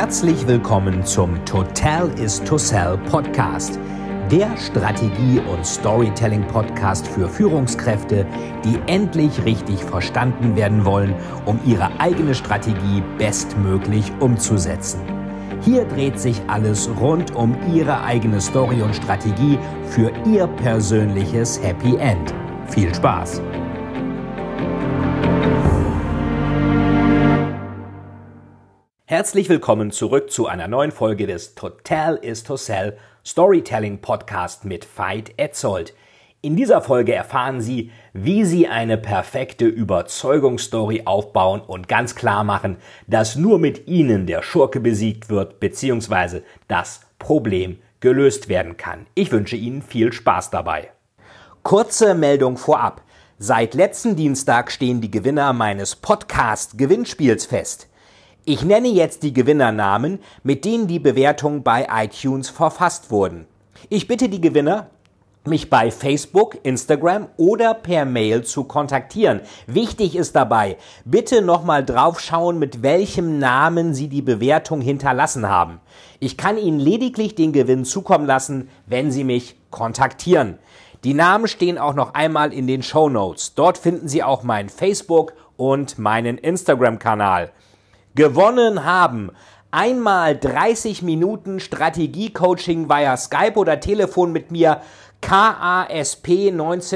Herzlich willkommen zum Total is to Sell Podcast, der Strategie- und Storytelling-Podcast für Führungskräfte, die endlich richtig verstanden werden wollen, um ihre eigene Strategie bestmöglich umzusetzen. Hier dreht sich alles rund um Ihre eigene Story und Strategie für Ihr persönliches Happy End. Viel Spaß! Herzlich willkommen zurück zu einer neuen Folge des Total is to Sell Storytelling Podcast mit Veit Etzold. In dieser Folge erfahren Sie, wie Sie eine perfekte Überzeugungsstory aufbauen und ganz klar machen, dass nur mit Ihnen der Schurke besiegt wird bzw. das Problem gelöst werden kann. Ich wünsche Ihnen viel Spaß dabei. Kurze Meldung vorab. Seit letzten Dienstag stehen die Gewinner meines Podcast-Gewinnspiels fest. Ich nenne jetzt die Gewinnernamen, mit denen die Bewertungen bei iTunes verfasst wurden. Ich bitte die Gewinner, mich bei Facebook, Instagram oder per Mail zu kontaktieren. Wichtig ist dabei, bitte nochmal drauf schauen, mit welchem Namen Sie die Bewertung hinterlassen haben. Ich kann Ihnen lediglich den Gewinn zukommen lassen, wenn Sie mich kontaktieren. Die Namen stehen auch noch einmal in den Shownotes. Dort finden Sie auch meinen Facebook- und meinen Instagram-Kanal. Gewonnen haben einmal 30 Minuten Strategie-Coaching via Skype oder Telefon mit mir, KASP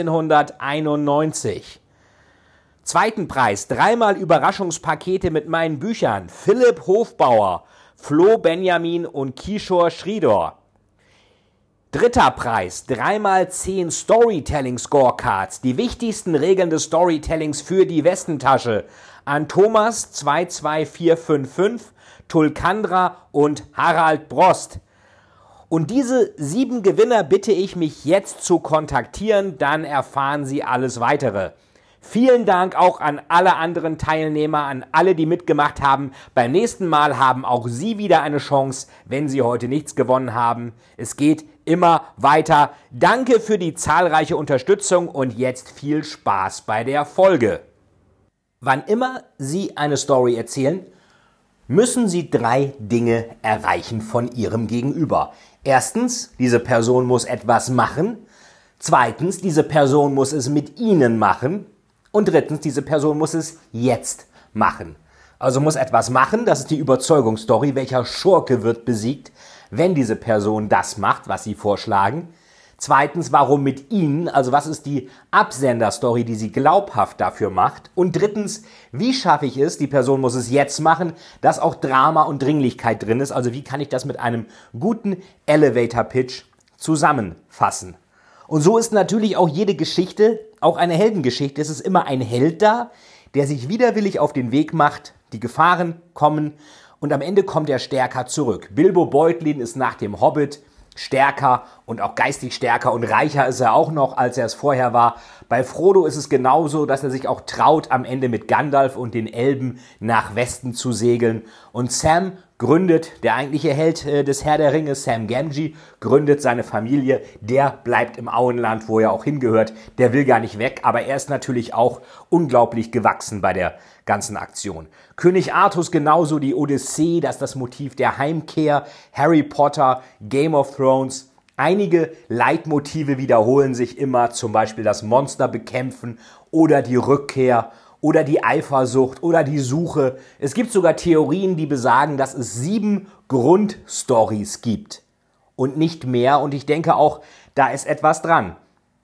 1991. Zweiten Preis, 3-mal Überraschungspakete mit meinen Büchern, Philipp Hofbauer, Flo Benjamin und Kishore Sridhar. Dritter Preis, 3-mal 10 Storytelling Scorecards, die wichtigsten Regeln des Storytellings für die Westentasche, an Thomas 22455, Tulkandra und Harald Brost. Und diese 7 Gewinner bitte ich mich jetzt zu kontaktieren, dann erfahren Sie alles Weitere. Vielen Dank auch an alle anderen Teilnehmer, an alle, die mitgemacht haben. Beim nächsten Mal haben auch Sie wieder eine Chance, wenn Sie heute nichts gewonnen haben. Es geht immer weiter. Danke für die zahlreiche Unterstützung und jetzt viel Spaß bei der Folge. Wann immer Sie eine Story erzählen, müssen Sie 3 Dinge erreichen von Ihrem Gegenüber. Erstens, diese Person muss etwas machen. Zweitens, diese Person muss es mit Ihnen machen. Und drittens, diese Person muss es jetzt machen. Also muss etwas machen, das ist die Überzeugungsstory, welcher Schurke wird besiegt, wenn diese Person das macht, was Sie vorschlagen. Zweitens, warum mit Ihnen, also was ist die Absenderstory, die Sie glaubhaft dafür macht. Und drittens, wie schaffe ich es, die Person muss es jetzt machen, dass auch Drama und Dringlichkeit drin ist. Also wie kann ich das mit einem guten Elevator-Pitch zusammenfassen. Und so ist natürlich auch jede Geschichte, auch eine Heldengeschichte. Es ist immer ein Held da, der sich widerwillig auf den Weg macht, die Gefahren kommen und am Ende kommt er stärker zurück. Bilbo Beutlin ist nach dem Hobbit stärker und auch geistig stärker und reicher ist er auch noch, als er es vorher war. Bei Frodo ist es genauso, dass er sich auch traut, am Ende mit Gandalf und den Elben nach Westen zu segeln. Und Sam gründet, der eigentliche Held des Herr der Ringe, Sam Gamgee, gründet seine Familie. Der bleibt im Auenland, wo er auch hingehört. Der will gar nicht weg, aber er ist natürlich auch unglaublich gewachsen bei der ganzen Aktion. König Artus genauso, die Odyssee, das ist das Motiv der Heimkehr, Harry Potter, Game of Thrones. Einige Leitmotive wiederholen sich immer, zum Beispiel das Monster bekämpfen oder die Rückkehr oder die Eifersucht oder die Suche. Es gibt sogar Theorien, die besagen, dass es 7 Grundstories gibt und nicht mehr. Und ich denke auch, da ist etwas dran.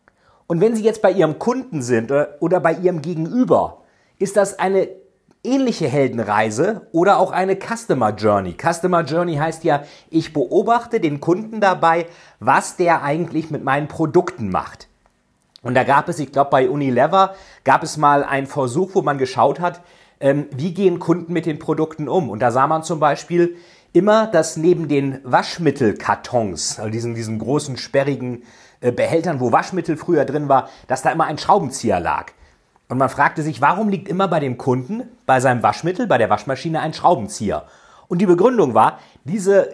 Und wenn Sie jetzt bei Ihrem Kunden sind oder bei Ihrem Gegenüber, ist das eine ähnliche Heldenreise oder auch eine Customer Journey. Customer Journey heißt ja, ich beobachte den Kunden dabei, was der eigentlich mit meinen Produkten macht. Und da gab es, ich glaube bei Unilever, gab es mal einen Versuch, wo man geschaut hat, wie gehen Kunden mit den Produkten um. Und da sah man zum Beispiel immer, dass neben den Waschmittelkartons, also diesen großen, sperrigen Behältern, wo Waschmittel früher drin war, dass da immer ein Schraubenzieher lag. Und man fragte sich, warum liegt immer bei dem Kunden, bei seinem Waschmittel, bei der Waschmaschine ein Schraubenzieher? Und die Begründung war, diese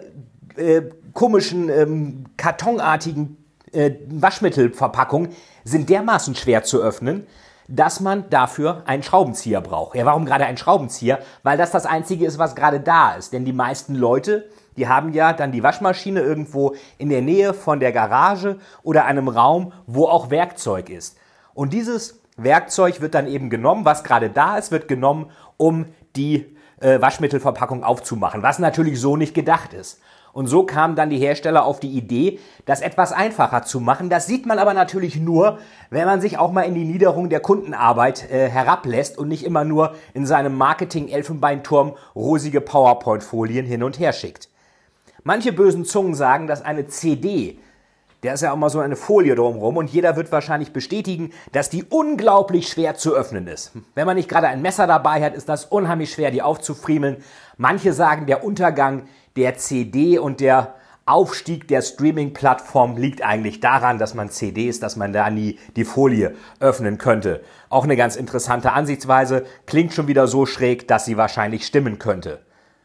komischen, kartonartigen Waschmittelverpackungen sind dermaßen schwer zu öffnen, dass man dafür einen Schraubenzieher braucht. Ja, warum gerade einen Schraubenzieher? Weil das Einzige ist, was gerade da ist. Denn die meisten Leute, die haben ja dann die Waschmaschine irgendwo in der Nähe von der Garage oder einem Raum, wo auch Werkzeug ist. Und dieses Werkzeug wird dann eben genommen, was gerade da ist, wird genommen, um die Waschmittelverpackung aufzumachen, was natürlich so nicht gedacht ist. Und so kamen dann die Hersteller auf die Idee, das etwas einfacher zu machen. Das sieht man aber natürlich nur, wenn man sich auch mal in die Niederung der Kundenarbeit herablässt und nicht immer nur in seinem Marketing-Elfenbeinturm rosige PowerPoint-Folien hin und her schickt. Manche bösen Zungen sagen, dass eine CD, der ist ja auch mal so eine Folie drumherum und jeder wird wahrscheinlich bestätigen, dass die unglaublich schwer zu öffnen ist. Wenn man nicht gerade ein Messer dabei hat, ist das unheimlich schwer, die aufzufriemeln. Manche sagen, der Untergang der CD und der Aufstieg der Streaming-Plattform liegt eigentlich daran, dass man CDs, dass man da nie die Folie öffnen könnte. Auch eine ganz interessante Ansichtsweise, klingt schon wieder so schräg, dass sie wahrscheinlich stimmen könnte.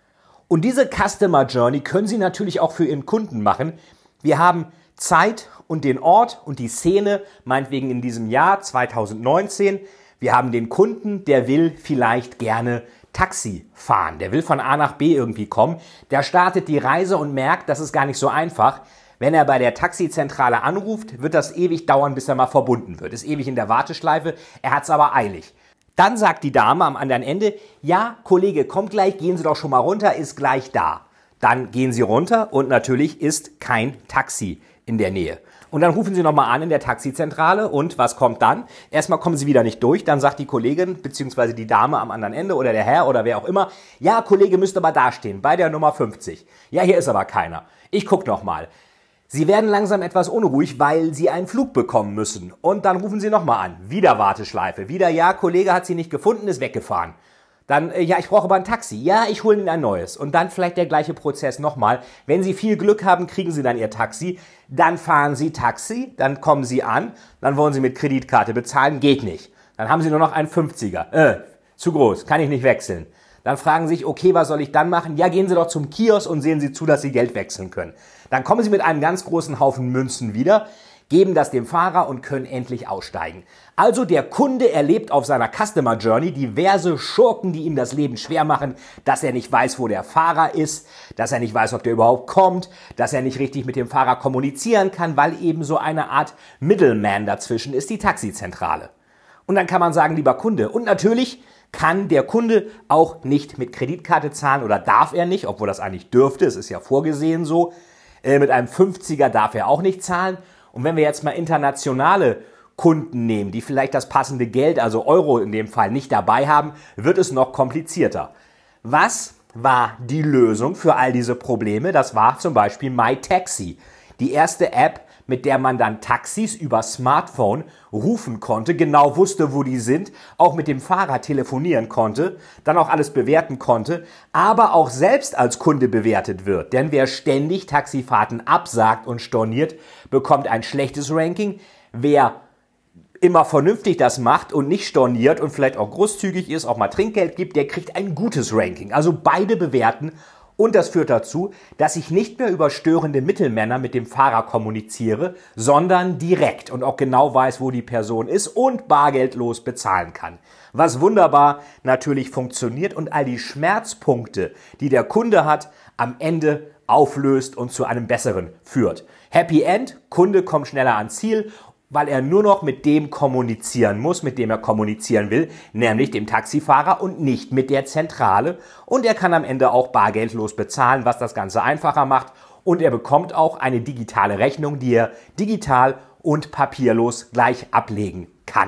Und diese Customer Journey können Sie natürlich auch für Ihren Kunden machen. Wir haben Zeit und den Ort und die Szene, meinetwegen in diesem Jahr 2019. Wir haben den Kunden, der will vielleicht gerne Taxi fahren. Der will von A nach B irgendwie kommen. Der startet die Reise und merkt, das ist gar nicht so einfach. Wenn er bei der Taxizentrale anruft, wird das ewig dauern, bis er mal verbunden wird. Ist ewig in der Warteschleife. Er hat es aber eilig. Dann sagt die Dame am anderen Ende, ja, Kollege, kommt gleich, gehen Sie doch schon mal runter, ist gleich da. Dann gehen Sie runter und natürlich ist kein Taxi in der Nähe. Und dann rufen Sie nochmal an in der Taxizentrale und was kommt dann? Erstmal kommen Sie wieder nicht durch, dann sagt die Kollegin bzw. die Dame am anderen Ende oder der Herr oder wer auch immer, ja, Kollege müsste aber dastehen, bei der Nummer 50. Ja, hier ist aber keiner. Ich guck nochmal. Sie werden langsam etwas unruhig, weil Sie einen Flug bekommen müssen. Und dann rufen Sie nochmal an. Wieder Warteschleife. Wieder, ja, Kollege hat Sie nicht gefunden, ist weggefahren. Dann, ja, ich brauche aber ein Taxi. Ja, ich hole Ihnen ein neues. Und dann vielleicht der gleiche Prozess nochmal. Wenn Sie viel Glück haben, kriegen Sie dann Ihr Taxi. Dann fahren Sie Taxi, dann kommen Sie an, dann wollen Sie mit Kreditkarte bezahlen, geht nicht. Dann haben Sie nur noch einen 50er. Zu groß, kann ich nicht wechseln. Dann fragen Sie sich, okay, was soll ich dann machen? Ja, gehen Sie doch zum Kiosk und sehen Sie zu, dass Sie Geld wechseln können. Dann kommen Sie mit einem ganz großen Haufen Münzen wieder, geben das dem Fahrer und können endlich aussteigen. Also der Kunde erlebt auf seiner Customer Journey diverse Schurken, die ihm das Leben schwer machen, dass er nicht weiß, wo der Fahrer ist, dass er nicht weiß, ob der überhaupt kommt, dass er nicht richtig mit dem Fahrer kommunizieren kann, weil eben so eine Art Middleman dazwischen ist, die Taxizentrale. Und dann kann man sagen, lieber Kunde, und natürlich kann der Kunde auch nicht mit Kreditkarte zahlen oder darf er nicht, obwohl das eigentlich dürfte, es ist ja vorgesehen so. Mit einem 50er darf er auch nicht zahlen. Und wenn wir jetzt mal internationale Kunden nehmen, die vielleicht das passende Geld, also Euro in dem Fall, nicht dabei haben, wird es noch komplizierter. Was war die Lösung für all diese Probleme? Das war zum Beispiel MyTaxi, die erste App, mit der man dann Taxis über Smartphone rufen konnte, genau wusste, wo die sind, auch mit dem Fahrer telefonieren konnte, dann auch alles bewerten konnte, aber auch selbst als Kunde bewertet wird. Denn wer ständig Taxifahrten absagt und storniert, bekommt ein schlechtes Ranking. Wer immer vernünftig das macht und nicht storniert und vielleicht auch großzügig ist, auch mal Trinkgeld gibt, der kriegt ein gutes Ranking. Also beide bewerten. Und das führt dazu, dass ich nicht mehr über störende Mittelmänner mit dem Fahrer kommuniziere, sondern direkt und auch genau weiß, wo die Person ist und bargeldlos bezahlen kann. Was wunderbar natürlich funktioniert und all die Schmerzpunkte, die der Kunde hat, am Ende auflöst und zu einem besseren führt. Happy End, Kunde kommt schneller ans Ziel, weil er nur noch mit dem kommunizieren muss, mit dem er kommunizieren will, nämlich dem Taxifahrer und nicht mit der Zentrale. Und er kann am Ende auch bargeldlos bezahlen, was das Ganze einfacher macht. Und er bekommt auch eine digitale Rechnung, die er digital und papierlos gleich ablegen kann.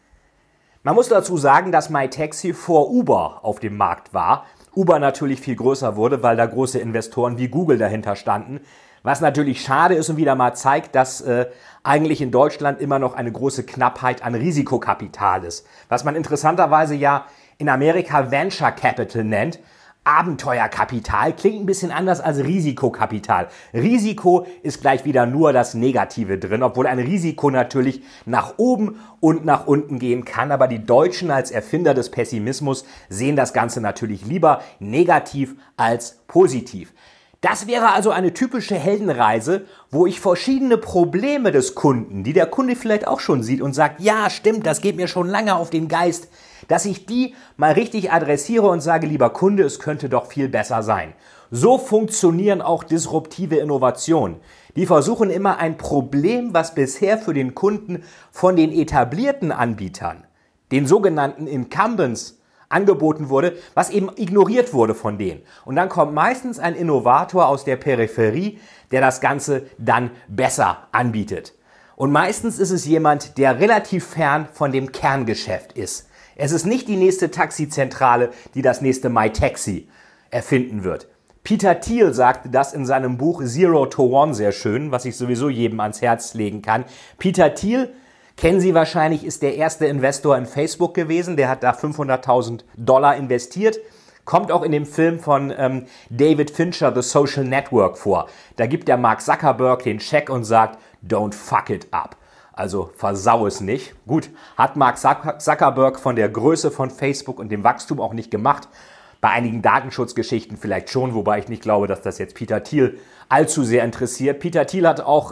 Man muss dazu sagen, dass MyTaxi vor Uber auf dem Markt war. Uber natürlich viel größer wurde, weil da große Investoren wie Google dahinter standen. Was natürlich schade ist und wieder mal zeigt, dass eigentlich in Deutschland immer noch eine große Knappheit an Risikokapital ist. Was man interessanterweise ja in Amerika Venture Capital nennt. Abenteuerkapital klingt ein bisschen anders als Risikokapital. Risiko ist gleich wieder nur das Negative drin, obwohl ein Risiko natürlich nach oben und nach unten gehen kann. Aber die Deutschen als Erfinder des Pessimismus sehen das Ganze natürlich lieber negativ als positiv. Das wäre also eine typische Heldenreise, wo ich verschiedene Probleme des Kunden, die der Kunde vielleicht auch schon sieht und sagt, ja, stimmt, das geht mir schon lange auf den Geist, dass ich die mal richtig adressiere und sage, lieber Kunde, es könnte doch viel besser sein. So funktionieren auch disruptive Innovationen. Die versuchen immer ein Problem, was bisher für den Kunden von den etablierten Anbietern, den sogenannten Incumbents, angeboten wurde, was eben ignoriert wurde von denen. Und dann kommt meistens ein Innovator aus der Peripherie, der das Ganze dann besser anbietet. Und meistens ist es jemand, der relativ fern von dem Kerngeschäft ist. Es ist nicht die nächste Taxizentrale, die das nächste MyTaxi erfinden wird. Peter Thiel sagte das in seinem Buch Zero to One sehr schön, was ich sowieso jedem ans Herz legen kann. Peter Thiel, kennen Sie wahrscheinlich, ist der erste Investor in Facebook gewesen. Der hat da $500.000 investiert. Kommt auch in dem Film von David Fincher, The Social Network, vor. Da gibt der Mark Zuckerberg den Scheck und sagt, don't fuck it up. Also versau es nicht. Gut, hat Mark Zuckerberg von der Größe von Facebook und dem Wachstum auch nicht gemacht. Bei einigen Datenschutzgeschichten vielleicht schon, wobei ich nicht glaube, dass das jetzt Peter Thiel allzu sehr interessiert. Peter Thiel hat auch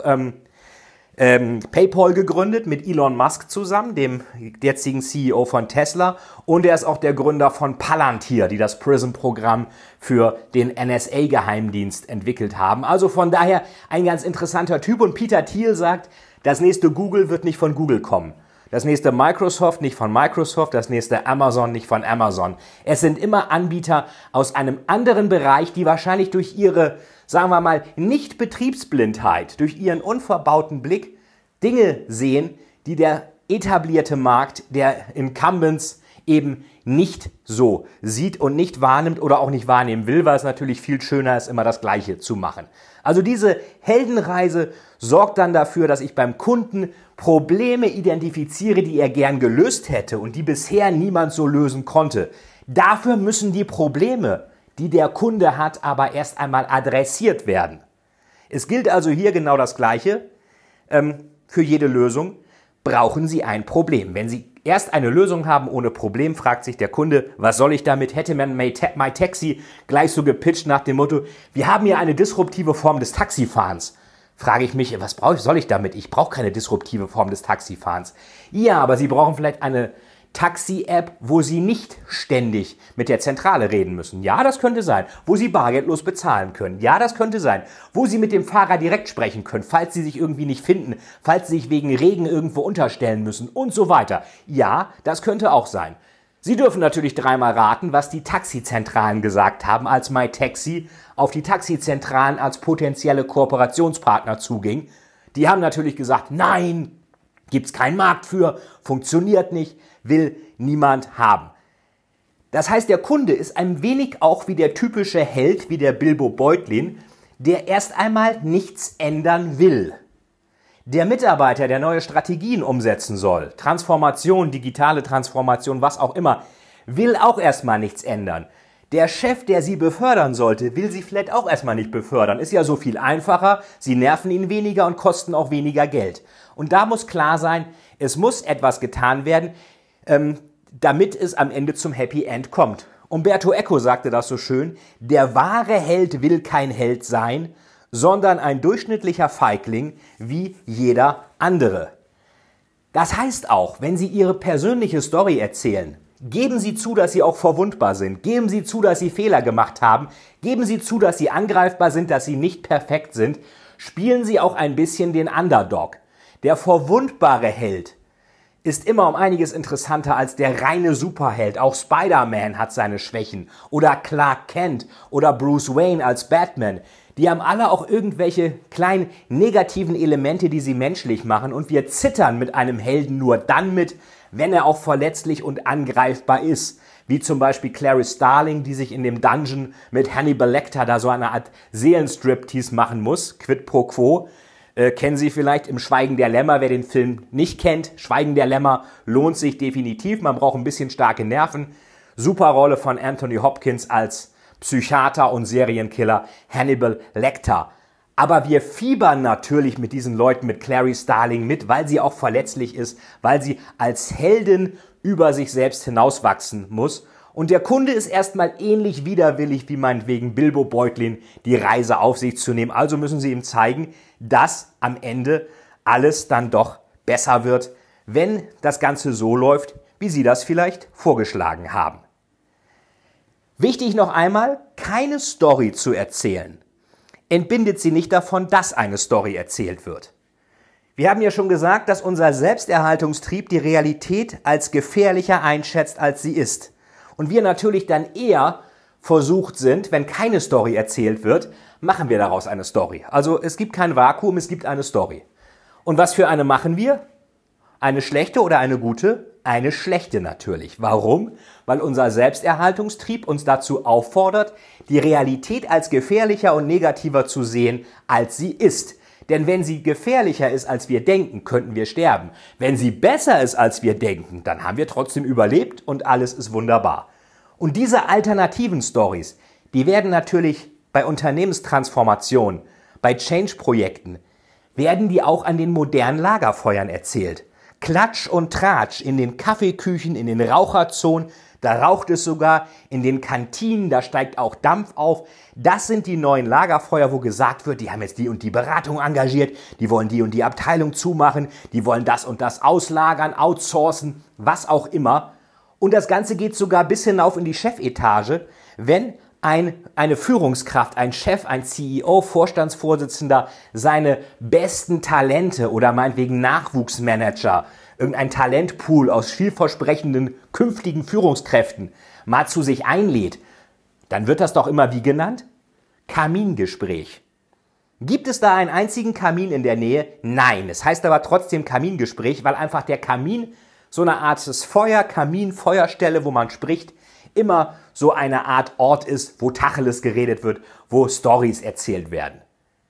PayPal gegründet mit Elon Musk zusammen, dem jetzigen CEO von Tesla. Und er ist auch der Gründer von Palantir, die das PRISM-Programm für den NSA-Geheimdienst entwickelt haben. Also von daher ein ganz interessanter Typ. Und Peter Thiel sagt, das nächste Google wird nicht von Google kommen. Das nächste Microsoft nicht von Microsoft, das nächste Amazon nicht von Amazon. Es sind immer Anbieter aus einem anderen Bereich, die wahrscheinlich durch ihre, sagen wir mal, Nicht-Betriebsblindheit, durch ihren unverbauten Blick Dinge sehen, die der etablierte Markt der Incumbents eben nicht so sieht und nicht wahrnimmt oder auch nicht wahrnehmen will, weil es natürlich viel schöner ist, immer das Gleiche zu machen. Also diese Heldenreise sorgt dann dafür, dass ich beim Kunden Probleme identifiziere, die er gern gelöst hätte und die bisher niemand so lösen konnte. Dafür müssen die Probleme, die der Kunde hat, aber erst einmal adressiert werden. Es gilt also hier genau das Gleiche. Für jede Lösung brauchen Sie ein Problem. Wenn Sie erst eine Lösung haben ohne Problem, fragt sich der Kunde, was soll ich damit? Hätte man MyTaxi gleich so gepitcht nach dem Motto, wir haben hier eine disruptive Form des Taxifahrens. Frage ich mich, was soll ich damit? Ich brauche keine disruptive Form des Taxifahrens. Ja, aber Sie brauchen vielleicht eine Taxi-App, wo Sie nicht ständig mit der Zentrale reden müssen. Ja, das könnte sein. Wo Sie bargeldlos bezahlen können. Ja, das könnte sein. Wo Sie mit dem Fahrer direkt sprechen können, falls Sie sich irgendwie nicht finden, falls Sie sich wegen Regen irgendwo unterstellen müssen und so weiter. Ja, das könnte auch sein. Sie dürfen natürlich dreimal raten, was die Taxizentralen gesagt haben, als MyTaxi auf die Taxizentralen als potenzielle Kooperationspartner zuging. Die haben natürlich gesagt, nein, gibt's keinen Markt für, funktioniert nicht, will niemand haben. Das heißt, der Kunde ist ein wenig auch wie der typische Held, wie der Bilbo Beutlin, der erst einmal nichts ändern will. Der Mitarbeiter, der neue Strategien umsetzen soll, Transformation, digitale Transformation, was auch immer, will auch erstmal nichts ändern. Der Chef, der Sie befördern sollte, will Sie vielleicht auch erstmal nicht befördern. Ist ja so viel einfacher, Sie nerven ihn weniger und kosten auch weniger Geld. Und da muss klar sein, es muss etwas getan werden, damit es am Ende zum Happy End kommt. Umberto Eco sagte das so schön, der wahre Held will kein Held sein, sondern ein durchschnittlicher Feigling wie jeder andere. Das heißt auch, wenn Sie Ihre persönliche Story erzählen, geben Sie zu, dass Sie auch verwundbar sind. Geben Sie zu, dass Sie Fehler gemacht haben. Geben Sie zu, dass Sie angreifbar sind, dass Sie nicht perfekt sind. Spielen Sie auch ein bisschen den Underdog. Der verwundbare Held ist immer um einiges interessanter als der reine Superheld. Auch Spider-Man hat seine Schwächen. Oder Clark Kent oder Bruce Wayne als Batman. Die haben alle auch irgendwelche kleinen negativen Elemente, die sie menschlich machen. Und wir zittern mit einem Helden nur dann mit, wenn er auch verletzlich und angreifbar ist. Wie zum Beispiel Clarice Starling, die sich in dem Dungeon mit Hannibal Lecter da so eine Art Seelenstriptease machen muss. Quid pro quo. Kennen Sie vielleicht im Schweigen der Lämmer, wer den Film nicht kennt. Schweigen der Lämmer lohnt sich definitiv. Man braucht ein bisschen starke Nerven. Super Rolle von Anthony Hopkins als Psychiater und Serienkiller Hannibal Lecter. Aber wir fiebern natürlich mit diesen Leuten, mit Clarice Starling mit, weil sie auch verletzlich ist, weil sie als Heldin über sich selbst hinauswachsen muss. Und der Kunde ist erstmal ähnlich widerwillig wie meinetwegen Bilbo Beutlin, die Reise auf sich zu nehmen. Also müssen Sie ihm zeigen, dass am Ende alles dann doch besser wird, wenn das Ganze so läuft, wie Sie das vielleicht vorgeschlagen haben. Wichtig noch einmal, keine Story zu erzählen entbindet Sie nicht davon, dass eine Story erzählt wird. Wir haben ja schon gesagt, dass unser Selbsterhaltungstrieb die Realität als gefährlicher einschätzt, als sie ist. Und wir natürlich dann eher versucht sind, wenn keine Story erzählt wird, machen wir daraus eine Story. Also es gibt kein Vakuum, es gibt eine Story. Und was für eine machen wir? Eine schlechte oder eine gute? Eine schlechte natürlich. Warum? Weil unser Selbsterhaltungstrieb uns dazu auffordert, die Realität als gefährlicher und negativer zu sehen, als sie ist. Denn wenn sie gefährlicher ist, als wir denken, könnten wir sterben. Wenn sie besser ist, als wir denken, dann haben wir trotzdem überlebt und alles ist wunderbar. Und diese alternativen Stories, die werden natürlich bei Unternehmenstransformationen, bei Change-Projekten, werden die auch an den modernen Lagerfeuern erzählt. Klatsch und Tratsch in den Kaffeeküchen, in den Raucherzonen, da raucht es sogar, in den Kantinen, da steigt auch Dampf auf. Das sind die neuen Lagerfeuer, wo gesagt wird, die haben jetzt die und die Beratung engagiert, die wollen die und die Abteilung zumachen, die wollen das und das auslagern, outsourcen, was auch immer. Und das Ganze geht sogar bis hinauf in die Chefetage, wenn eine Führungskraft, ein Chef, ein CEO, Vorstandsvorsitzender seine besten Talente oder meinetwegen Nachwuchsmanager, irgendein Talentpool aus vielversprechenden künftigen Führungskräften mal zu sich einlädt, dann wird das doch immer wie genannt? Kamingespräch. Gibt es da einen einzigen Kamin in der Nähe? Nein, es heißt aber trotzdem Kamingespräch, weil einfach der Kamin so eine Art des Kamin, Feuerstelle, wo man spricht, immer so eine Art Ort ist, wo Tacheles geredet wird, wo Storys erzählt werden.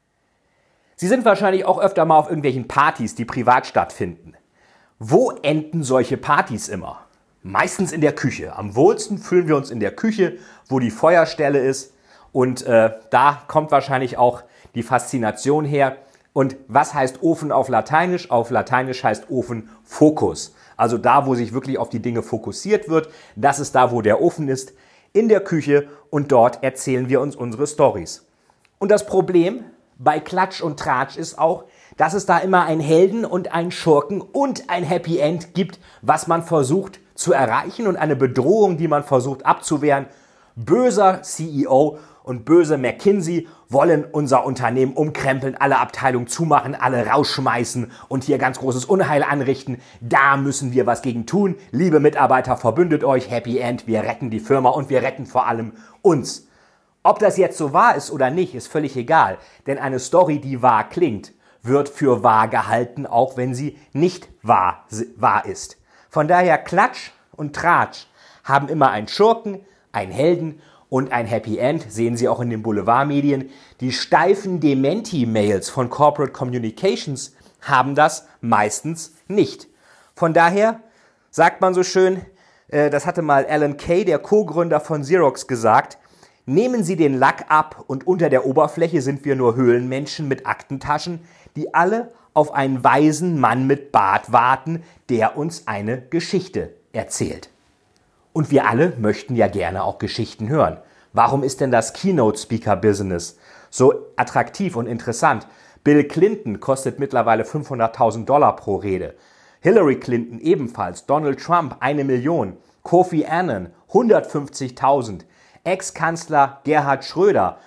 Sie sind wahrscheinlich auch öfter mal auf irgendwelchen Partys, die privat stattfinden. Wo enden solche Partys immer? Meistens in der Küche. Am wohlsten fühlen wir uns in der Küche, wo die Feuerstelle ist. Und da kommt wahrscheinlich auch die Faszination her. Und was heißt Ofen auf Lateinisch? Auf Lateinisch heißt Ofen Fokus. Also da, wo sich wirklich auf die Dinge fokussiert wird. Das ist da, wo der Ofen ist, in der Küche. Und dort erzählen wir uns unsere Storys. Und das Problem bei Klatsch und Tratsch ist auch, dass es da immer einen Helden und einen Schurken und ein Happy End gibt, was man versucht zu erreichen und eine Bedrohung, die man versucht abzuwehren. Böser CEO und böse McKinsey wollen unser Unternehmen umkrempeln, alle Abteilungen zumachen, alle rausschmeißen und hier ganz großes Unheil anrichten. Da müssen wir was gegen tun. Liebe Mitarbeiter, verbündet euch, Happy End, wir retten die Firma und wir retten vor allem uns. Ob das jetzt so wahr ist oder nicht, ist völlig egal, denn eine Story, die wahr klingt, wird für wahr gehalten, auch wenn sie nicht wahr ist. Von daher Klatsch und Tratsch haben immer einen Schurken, einen Helden und ein Happy End, sehen Sie auch in den Boulevardmedien. Die steifen Dementi-Mails von Corporate Communications haben das meistens nicht. Von daher sagt man so schön, das hatte mal Alan Kay, der Co-Gründer von Xerox, gesagt, nehmen Sie den Lack ab und unter der Oberfläche sind wir nur Höhlenmenschen mit Aktentaschen, die alle auf einen weisen Mann mit Bart warten, der uns eine Geschichte erzählt. Und wir alle möchten ja gerne auch Geschichten hören. Warum ist denn das Keynote-Speaker-Business so attraktiv und interessant? Bill Clinton kostet mittlerweile $500.000 pro Rede. Hillary Clinton ebenfalls. Donald Trump 1 Million. Kofi Annan 150.000. Ex-Kanzler Gerhard Schröder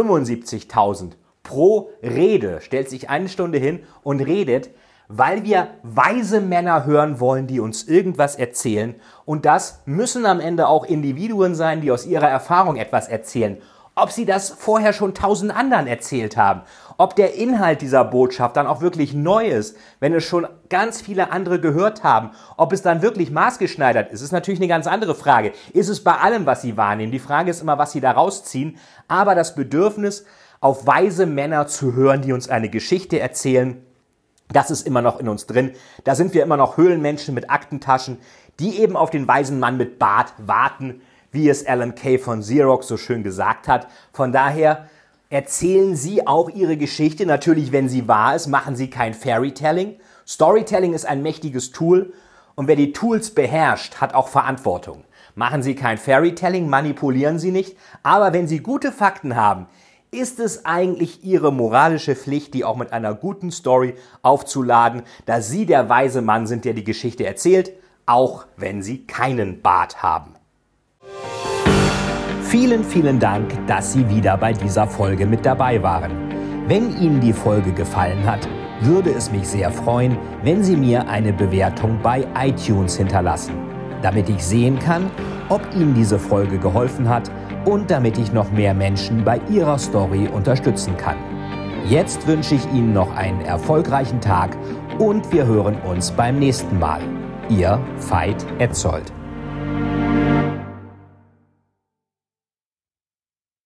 75.000 pro Rede. Stellt sich eine Stunde hin und redet, weil wir weise Männer hören wollen, die uns irgendwas erzählen. Und das müssen am Ende auch Individuen sein, die aus ihrer Erfahrung etwas erzählen. Ob sie das vorher schon 1000 anderen erzählt haben, ob der Inhalt dieser Botschaft dann auch wirklich neu ist, wenn es schon ganz viele andere gehört haben, ob es dann wirklich maßgeschneidert ist natürlich eine ganz andere Frage. Ist es bei allem, was sie wahrnehmen? Die Frage ist immer, was sie da rausziehen. Aber das Bedürfnis, auf weise Männer zu hören, die uns eine Geschichte erzählen, das ist immer noch in uns drin. Da sind wir immer noch Höhlenmenschen mit Aktentaschen, die eben auf den weisen Mann mit Bart warten, wie es Alan Kay von Xerox so schön gesagt hat. Von daher erzählen Sie auch Ihre Geschichte. Natürlich, wenn sie wahr ist, machen Sie kein Fairytelling. Storytelling ist ein mächtiges Tool Und wer die Tools beherrscht, hat auch Verantwortung. Machen Sie kein Fairytelling, manipulieren Sie nicht, aber wenn Sie gute Fakten haben, ist es eigentlich Ihre moralische Pflicht, die auch mit einer guten Story aufzuladen, da Sie der weise Mann sind, der die Geschichte erzählt, auch wenn Sie keinen Bart haben. Vielen, vielen Dank, dass Sie wieder bei dieser Folge mit dabei waren. Wenn Ihnen die Folge gefallen hat, würde es mich sehr freuen, wenn Sie mir eine Bewertung bei iTunes hinterlassen, damit ich sehen kann, ob Ihnen diese Folge geholfen hat und damit ich noch mehr Menschen bei ihrer Story unterstützen kann. Jetzt wünsche ich Ihnen noch einen erfolgreichen Tag und wir hören uns beim nächsten Mal. Ihr Veit Etzold.